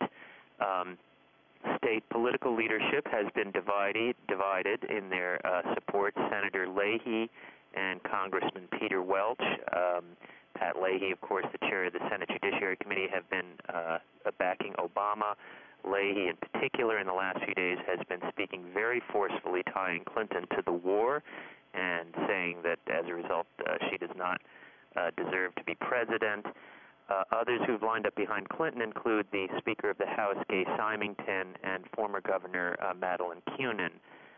State political leadership has been divided in their support. Senator Leahy and Congressman Peter Welch. Pat Leahy, of course, the chair of the Senate Judiciary Committee, have been backing Obama. Leahy, in particular, in the last few days, has been speaking very forcefully, tying Clinton to the war and saying that as a result she does not deserve to be president. Others who've lined up behind Clinton include the Speaker of the House, Gay Symington, and former Governor Madeleine Kunin.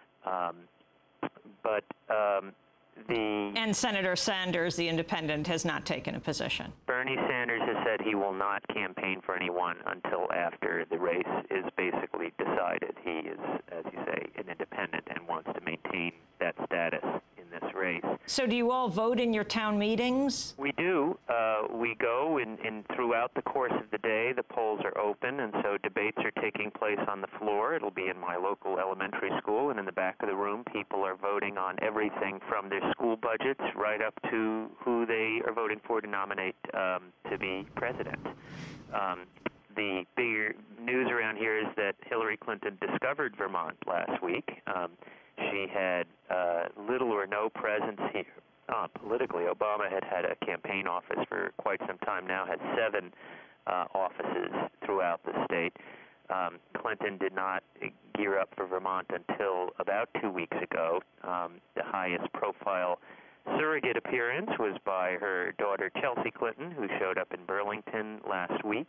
And Senator Sanders, the independent, has not taken a position. Bernie Sanders has said he will not campaign for anyone until after the race is basically decided. He is, as you say, an independent and wants to maintain that status in this race. So do you all vote in your town meetings? We do. We go in throughout the course of the day. The polls are open, and so debates are taking place on the floor. It'll be in my local elementary school, and in the back of the room, people are voting on everything from their school budgets right up to who they are voting for to nominate to be president. The bigger news around here is that Hillary Clinton discovered Vermont last week. She had little or no presence here. Politically, Obama had a campaign office for quite some time now, had 7 offices throughout the state. Clinton did not gear up for Vermont until about 2 weeks ago. The highest profile surrogate appearance was by her daughter Chelsea Clinton, who showed up in Burlington last week.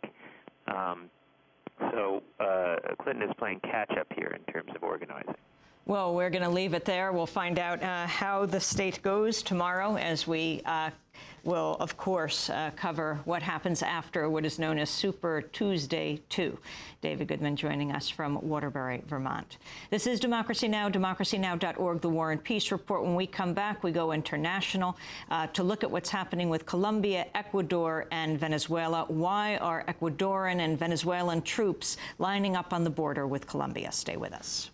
So Clinton is playing catch-up here in terms of organizing. Well, we're going to leave it there. We'll find out how the state goes tomorrow as we will, of course, cover what happens after what is known as Super Tuesday 2. David Goodman joining us from Waterbury, Vermont. This is Democracy Now!, democracynow.org, The War and Peace Report. When we come back, we go international to look at what's happening with Colombia, Ecuador, and Venezuela. Why are Ecuadorian and Venezuelan troops lining up on the border with Colombia? Stay with us.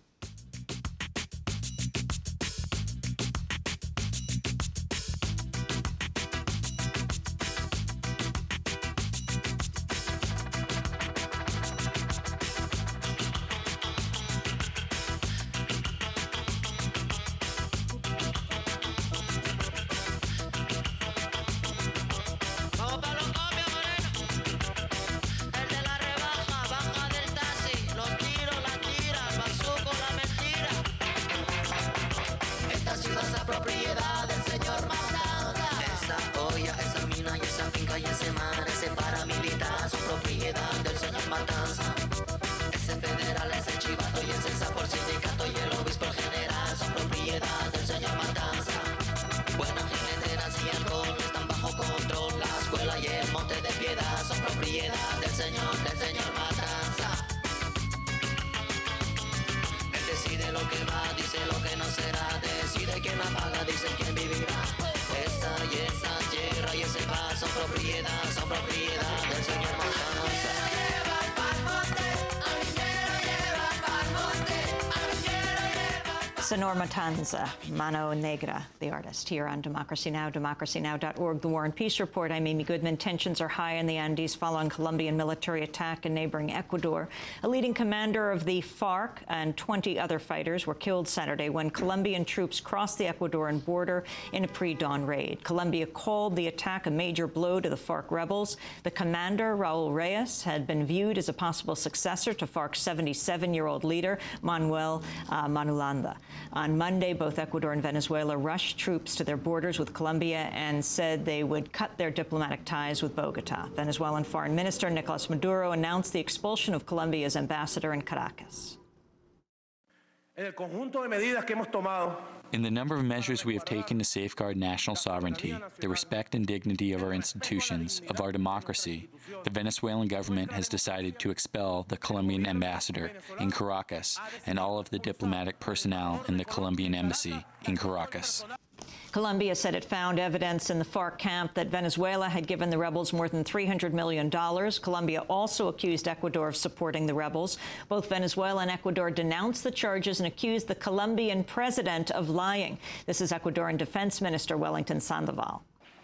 Senor Matanza, Mano Negra, the artist, here on Democracy Now!, democracynow.org, The War and Peace Report. I'm Amy Goodman. Tensions are high in the Andes following Colombian military attack in neighboring Ecuador. A leading commander of the FARC and 20 other fighters were killed Saturday when Colombian troops crossed the Ecuadorian border in a pre-dawn raid. Colombia called the attack a major blow to the FARC rebels. The commander, Raul Reyes, had been viewed as a possible successor to FARC's 77-year-old leader, Manuel Manulanda. On Monday, both Ecuador and Venezuela rushed troops to their borders with Colombia and said they would cut their diplomatic ties with Bogota. Venezuelan Foreign Minister Nicolas Maduro announced the expulsion of Colombia's ambassador in Caracas. In the number of measures we have taken to safeguard national sovereignty, the respect and dignity of our institutions, of our democracy, the Venezuelan government has decided to expel the Colombian ambassador in Caracas and all of the diplomatic personnel in the Colombian embassy in Caracas. Colombia said it found evidence in the FARC camp that Venezuela had given the rebels more than $300 million. Colombia also accused Ecuador of supporting the rebels. Both Venezuela and Ecuador denounced the charges and accused the Colombian president of lying. This is Ecuadorian Defense Minister Wellington Sandoval.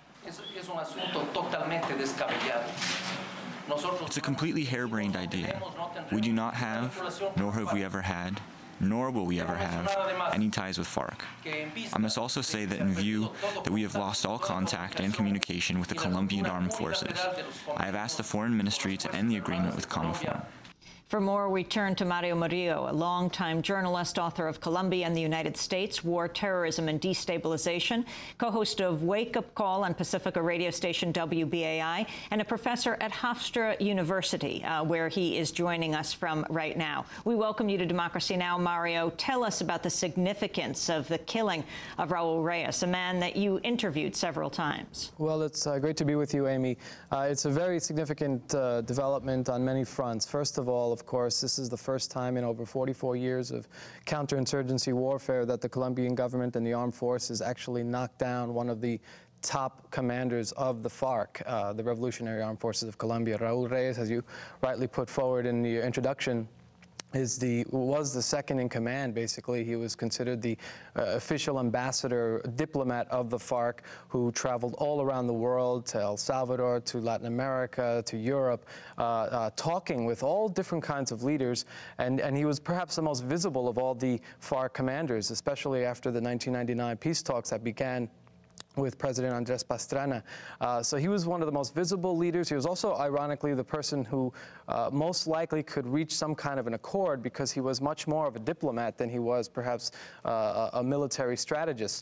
It's a completely harebrained idea. We do not have, nor have we ever had, nor will we ever have, any ties with FARC. I must also say that in view that we have lost all contact and communication with the Colombian armed forces, I have asked the Foreign Ministry to end the agreement with Comiform. For more, we turn to Mario Murillo, a longtime journalist, author of Colombia and the United States, War, Terrorism, and Destabilization, co-host of Wake Up Call on Pacifica radio station WBAI, and a professor at Hofstra University, where he is joining us from right now. We welcome you to Democracy Now!, Mario. Tell us about the significance of the killing of Raul Reyes, a man that you interviewed several times. Well, it's great to be with you, Amy. It's a very significant development on many fronts. First of all, of course, this is the first time in over 44 years of counterinsurgency warfare that the Colombian government and the armed forces actually knocked down one of the top commanders of the FARC, the Revolutionary Armed Forces of Colombia. Raul Reyes, as you rightly put forward in the introduction, was the second in command, basically. He was considered the official ambassador, diplomat of the FARC, who traveled all around the world, to El Salvador, to Latin America, to Europe, talking with all different kinds of leaders. And he was perhaps the most visible of all the FARC commanders, especially after the 1999 peace talks that began with President Andrés Pastrana. So he was one of the most visible leaders. He was also, ironically, the person who most likely could reach some kind of an accord, because he was much more of a diplomat than he was perhaps a military strategist.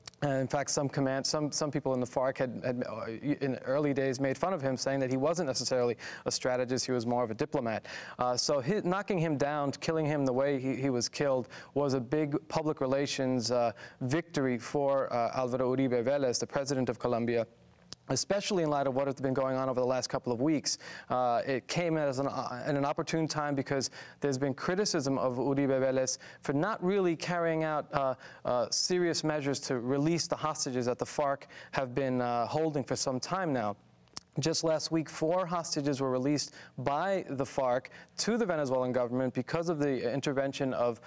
In fact, some people in the FARC had in early days made fun of him, saying that he wasn't necessarily a strategist, he was more of a diplomat. So knocking him down, killing him the way he was killed, was a big public relations victory for Álvaro Uribe Vélez, the president of Colombia, especially in light of what has been going on over the last couple of weeks. It came at an opportune time, because there's been criticism of Uribe Vélez for not really carrying out serious measures to release the hostages that the FARC have been holding for some time now. Just last week, 4 hostages were released by the FARC to the Venezuelan government because of the intervention of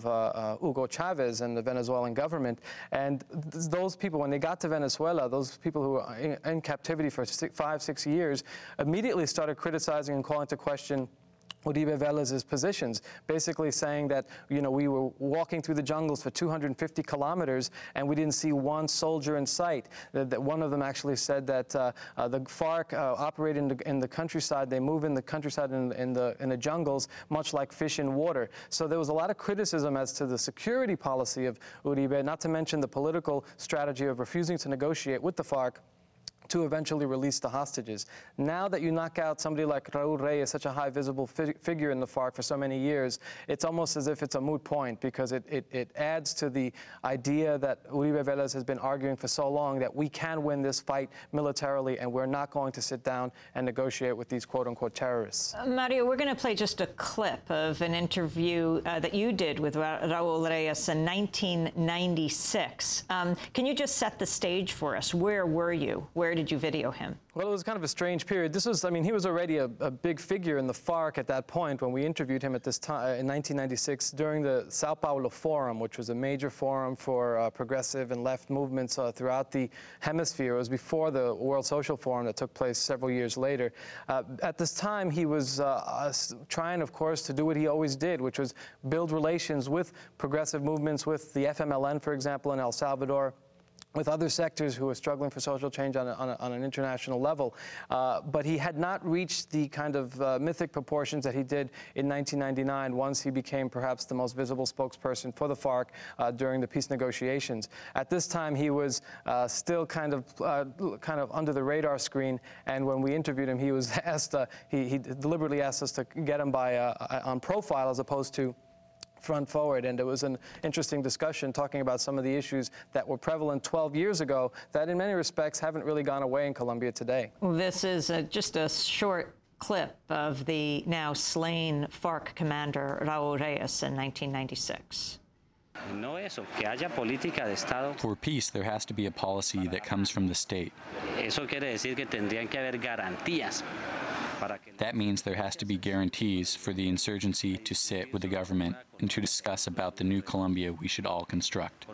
Hugo Chavez and the Venezuelan government. And those people, when they got to Venezuela, those people who were in captivity for 5-6 years, immediately started criticizing and calling into question Uribe Vélez's positions, basically saying that, we were walking through the jungles for 250 kilometers and we didn't see one soldier in sight. That one of them actually said that the FARC operate in the countryside. They move in the countryside in the jungles, much like fish in water. So there was a lot of criticism as to the security policy of Uribe, not to mention the political strategy of refusing to negotiate with the FARC to eventually release the hostages. Now that you knock out somebody like Raul Reyes, such a high visible figure in the FARC for so many years, it's almost as if it's a moot point, because it adds to the idea that Uribe Vélez has been arguing for so long, that we can win this fight militarily and we're not going to sit down and negotiate with these quote-unquote terrorists. Mario, we're going to play just a clip of an interview that you did with Raul Reyes in 1996. Can you just set the stage for us? Where were you? Where did you video him? Well, it was kind of a strange period. This was, he was already a big figure in the FARC at that point when we interviewed him at this time in 1996 during the Sao Paulo Forum, which was a major forum for progressive and left movements throughout the hemisphere. It was before the World Social Forum that took place several years later. At this time, he was trying, of course, to do what he always did, which was build relations with progressive movements, with the FMLN, for example, in El Salvador, with other sectors who were struggling for social change on an international level. But he had not reached the kind of mythic proportions that he did in 1999, once he became perhaps the most visible spokesperson for the FARC during the peace negotiations. At this time, he was still kind of under the radar screen, and when we interviewed him, he was asked, he deliberately asked us to get him by on profile as opposed to front forward, and it was an interesting discussion talking about some of the issues that were prevalent 12 years ago that in many respects haven't really gone away in Colombia today. This is just a short clip of the now slain FARC commander Raul Reyes in 1996. For peace, there has to be a policy that comes from the state. That means there has to be guarantees for the insurgency to sit with the government and to discuss about the new Colombia we should all construct.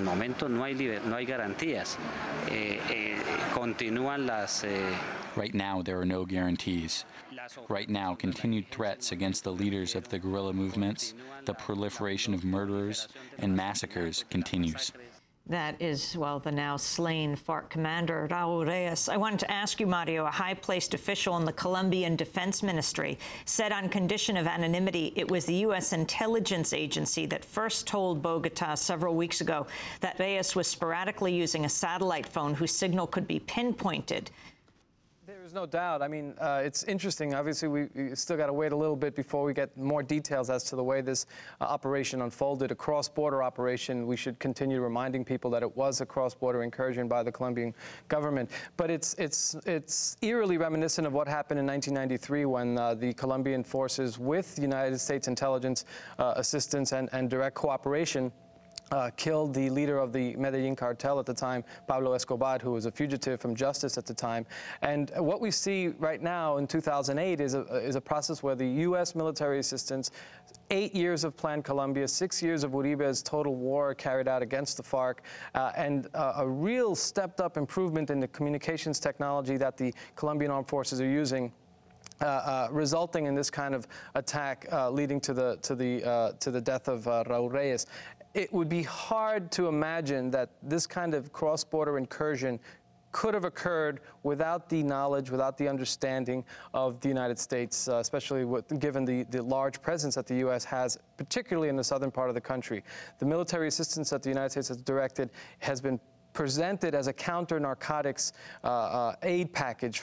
Right now, there are no guarantees. Right now, continued threats against the leaders of the guerrilla movements, the proliferation of murderers and massacres continues. That is, well, the now slain FARC commander, Raul Reyes. I wanted to ask you, Mario, a high-placed official in the Colombian Defense Ministry said on condition of anonymity it was the U.S. intelligence agency that first told Bogota several weeks ago that Reyes was sporadically using a satellite phone whose signal could be pinpointed. There's no doubt. I mean, it's interesting. Obviously, we still got to wait a little bit before we get more details as to the way this operation unfolded. A cross-border operation. We should continue reminding people that it was a cross-border incursion by the Colombian government. But it's eerily reminiscent of what happened in 1993 when the Colombian forces, with United States intelligence assistance and direct cooperation, killed the leader of the Medellin cartel at the time, Pablo Escobar, who was a fugitive from justice at the time. And what we see right now in 2008 is a process where the U.S. military assistance, 8 years of Plan Colombia, 6 years of Uribe's total war carried out against the FARC, and a real stepped-up improvement in the communications technology that the Colombian armed forces are using, resulting in this kind of attack, leading to the death of Raul Reyes. It would be hard to imagine that this kind of cross-border incursion could have occurred without the knowledge, without the understanding of the United States, especially given the large presence that the U.S. has, particularly in the southern part of the country. The military assistance that the United States has directed has been presented as a counter-narcotics aid package,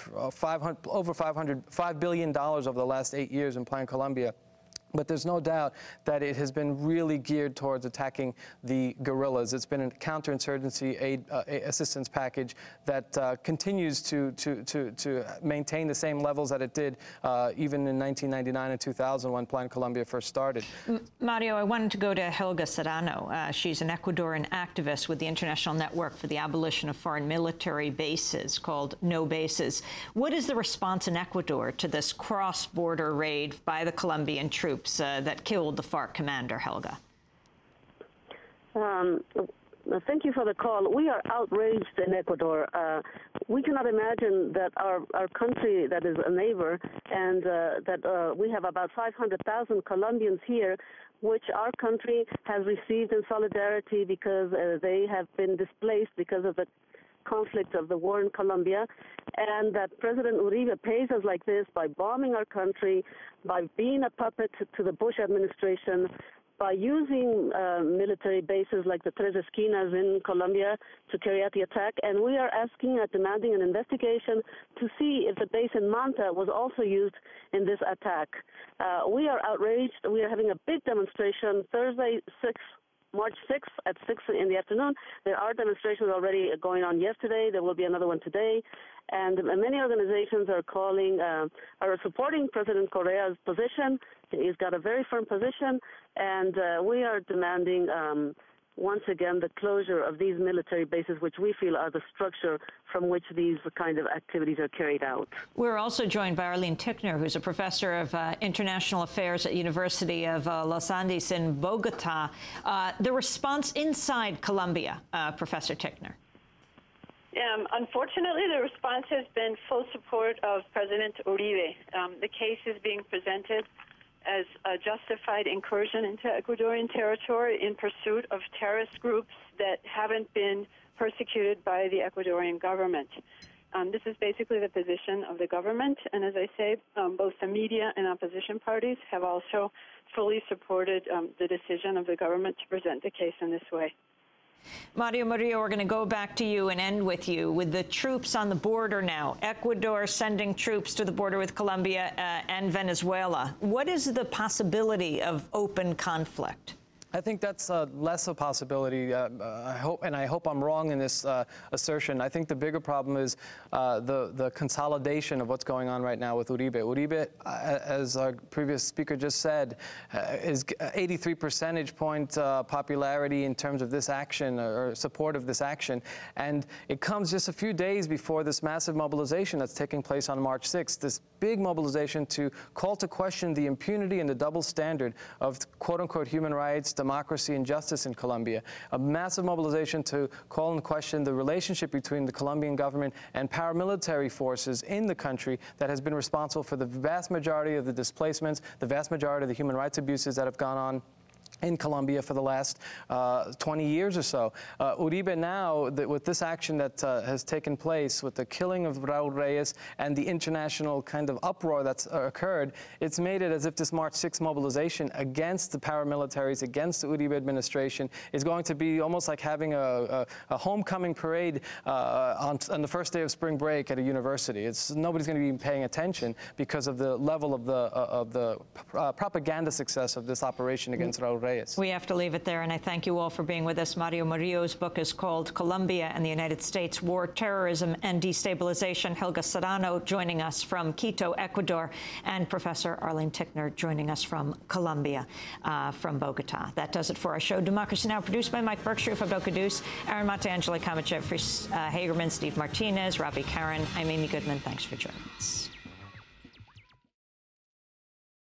$5 billion over the last 8 years in Plan Colombia. But there's no doubt that it has been really geared towards attacking the guerrillas. It's been a counterinsurgency aid assistance package that continues to maintain the same levels that it did even in 1999 and 2000 when Plan Colombia first started. Mario, I wanted to go to Helga Serrano. She's an Ecuadorian activist with the International Network for the Abolition of Foreign Military Bases, called No Bases. What is the response in Ecuador to this cross-border raid by the Colombian troops that killed the FARC commander, Helga? Thank you for the call. We are outraged in Ecuador. We cannot imagine that our country that is a neighbor and that we have about 500,000 Colombians here, which our country has received in solidarity because they have been displaced because of the conflict of the war in Colombia, and that President Uribe pays us like this by bombing our country, by being a puppet to the Bush administration, by using military bases like the Tres Esquinas in Colombia to carry out the attack. And we are asking and demanding an investigation to see if the base in Manta was also used in this attack. We are outraged. We are having a big demonstration Thursday, March 6th at 6 in the afternoon. There are demonstrations already going on yesterday. There will be another one today. And many organizations are supporting President Correa's position. He's got a very firm position. And we are demanding, once again, the closure of these military bases, which we feel are the structure from which these kind of activities are carried out. We're also joined by Arlene Tickner, who's a professor of international affairs at University of Los Andes in Bogota. The response inside Colombia, Professor Tickner. Unfortunately, the response has been full support of President Uribe. The case is being presented as a justified incursion into Ecuadorian territory in pursuit of terrorist groups that haven't been persecuted by the Ecuadorian government. This is basically the position of the government, and as I say, both the media and opposition parties have also fully supported the decision of the government to present the case in this way. Mario Murillo, we're going to go back to you and end with you. With the troops on the border now, Ecuador sending troops to the border with Colombia and Venezuela, what is the possibility of open conflict? I think that's less a possibility. I hope I'm wrong in this assertion. I think the bigger problem is the consolidation of what's going on right now with Uribe. Uribe, as our previous speaker just said, is 83 percentage point popularity in terms of this action or support of this action. And it comes just a few days before this massive mobilization that's taking place on March 6th, this big mobilization to call to question the impunity and the double standard of quote-unquote human rights, democracy, and justice in Colombia. A massive mobilization to call into question the relationship between the Colombian government and paramilitary forces in the country that has been responsible for the vast majority of the displacements, the vast majority of the human rights abuses that have gone on in Colombia for the last 20 years or so. Uribe now, with this action that has taken place, with the killing of Raul Reyes and the international kind of uproar that's occurred, it's made it as if this March 6 mobilization against the paramilitaries, against the Uribe administration, is going to be almost like having a homecoming parade on the first day of spring break at a university. Nobody's going to be paying attention because of the level of the propaganda success of this operation against Raul Reyes. We have to leave it there, and I thank you all for being with us. Mario Murillo's book is called Colombia and the United States, War, Terrorism, and Destabilization. Helga Serrano joining us from Quito, Ecuador, and Professor Arlene Tickner joining us from Colombia, from Bogota. That does it for our show. Democracy Now! Produced by Mike Berkshire, Fabio Cadus, Aaron Mate, Angela Kamat, Jeffrey Hagerman, Steve Martinez, Robbie Karen. I'm Amy Goodman. Thanks for joining us.